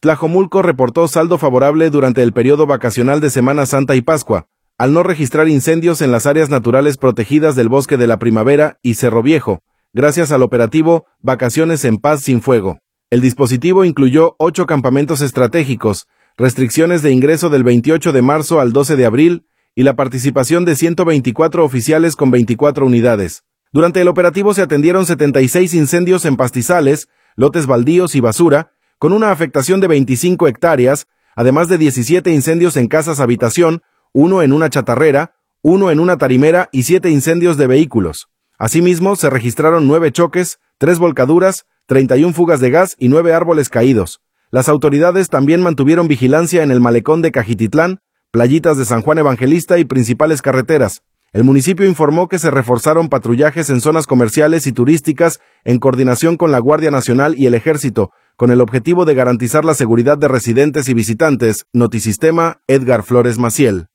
Tlajomulco reportó saldo favorable durante el periodo vacacional de Semana Santa y Pascua, al no registrar incendios en las áreas naturales protegidas del Bosque de la Primavera y Cerro Viejo, gracias al operativo Vacaciones en Paz sin Fuego. El dispositivo incluyó 8 campamentos estratégicos, restricciones de ingreso del 28 de marzo al 12 de abril y la participación de 124 oficiales con 24 unidades. Durante el operativo se atendieron 76 incendios en pastizales, lotes baldíos y basura, con una afectación de 25 hectáreas, además de 17 incendios en casas habitación, 1 en una chatarrera, 1 en una tarimera y 7 incendios de vehículos. Asimismo, se registraron 9 choques, 3 volcaduras, 31 fugas de gas y 9 árboles caídos. Las autoridades también mantuvieron vigilancia en el malecón de Cajititlán, playitas de San Juan Evangelista y principales carreteras. El municipio informó que se reforzaron patrullajes en zonas comerciales y turísticas en coordinación con la Guardia Nacional y el Ejército, con el objetivo de garantizar la seguridad de residentes y visitantes. Notisistema, Edgar Flores Maciel.